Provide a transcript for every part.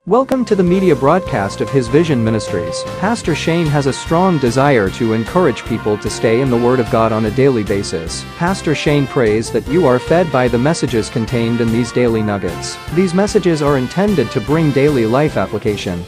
Welcome to the media broadcast of His Vision Ministries. Pastor Shane has a strong desire to encourage people to stay in the Word of God on a daily basis. Pastor Shane prays that you are fed by the messages contained in these daily nuggets. These messages are intended to bring daily life application.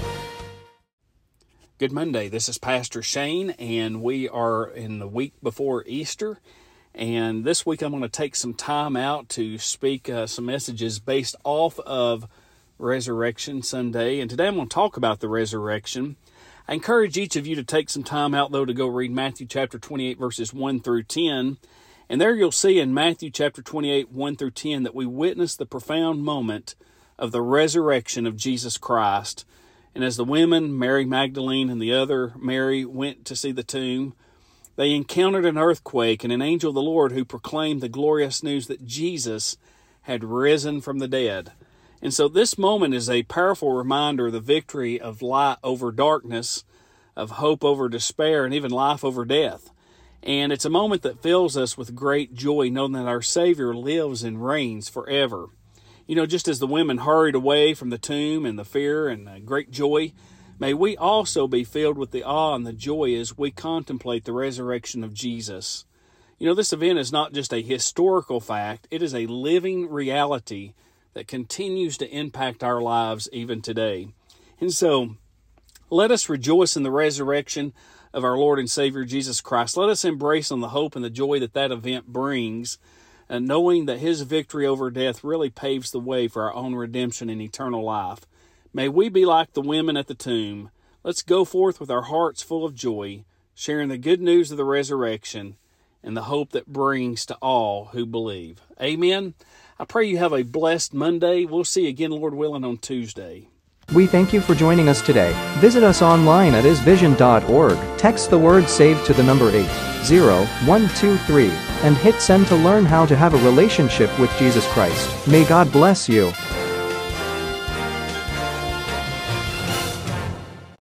Good Monday, this is Pastor Shane, and we are in the week before Easter. And this week I'm going to take some time out to speak some messages based off of Resurrection Sunday, and today I'm going to talk about the resurrection. I encourage each of you to take some time out, though, to go read Matthew chapter 28, verses 1 through 10. And there you'll see in Matthew chapter 28, 1 through 10, that we witness the profound moment of the resurrection of Jesus Christ. And as the women, Mary Magdalene and the other Mary, went to see the tomb, they encountered an earthquake and an angel of the Lord who proclaimed the glorious news that Jesus had risen from the dead. And so this moment is a powerful reminder of the victory of light over darkness, of hope over despair, and even life over death. And it's a moment that fills us with great joy, knowing that our Savior lives and reigns forever. You know, just as the women hurried away from the tomb in the fear and great joy, may we also be filled with the awe and the joy as we contemplate the resurrection of Jesus. You know, this event is not just a historical fact, it is a living reality that continues to impact our lives even today. And so, let us rejoice in the resurrection of our Lord and Savior Jesus Christ. Let us embrace on the hope and the joy that that event brings, and knowing that His victory over death really paves the way for our own redemption and eternal life. May we be like the women at the tomb. Let's go forth with our hearts full of joy, sharing the good news of the resurrection and the hope that brings to all who believe. Amen. I pray you have a blessed Monday. We'll see you again, Lord willing, on Tuesday. We thank you for joining us today. Visit us online at isvision.org. Text the word SAVE to the number 80123 and hit send to learn how to have a relationship with Jesus Christ. May God bless you.